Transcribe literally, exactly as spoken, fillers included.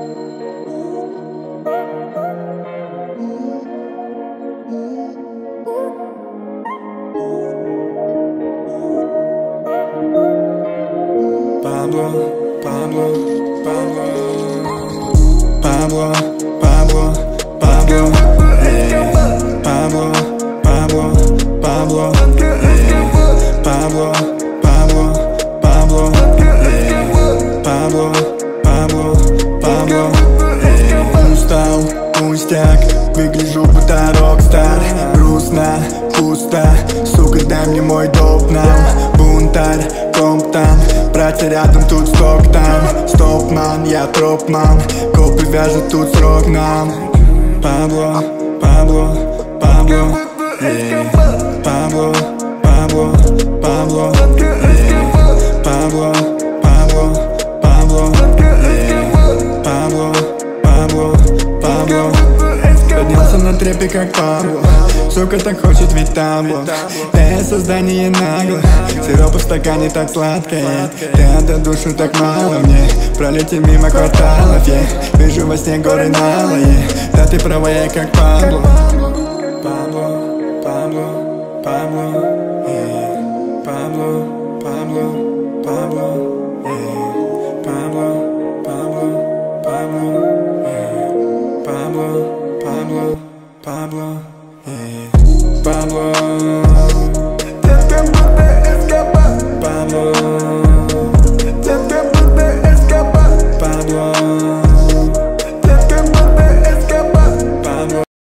Pablo, Pablo, Pablo, Pablo, Pablo, Pablo, hey. Pablo, Pablo, Pablo, hey. Pablo, Pablo, Pablo, hey. Pablo, Pablo, Pablo, hey. Устал, пустяк, выгляжу будто рокстар. Грустно, пусто, сука, дай мне мой доп нам. Бунтарь, комп там, братья рядом, тут сток там. Стопман, я тропман, копы вяжут тут срок нам. Пабло, Пабло, Пабло, эй. Пабло, Пабло, Пабло, эй. Пабло, Пабло, Пабло, эй. Пабло, Пабло, Пабло. Поднялся на трепе, как Пабло. Сука так хочет, ведь табло. Ты создание нагло. Сироп в стакане так сладкое. Ты отдал душу так мало мне. Пролети мимо кварталов, я вижу во сне горы налые. Да ты права, я как Пабло. Пабло, Пабло, Пабло, эй. Пабло, Пабло, Пабло, эй. Пабло, Пабло, Пабло, эй. Пабло, Пабло, Пабло, эй. Pablo.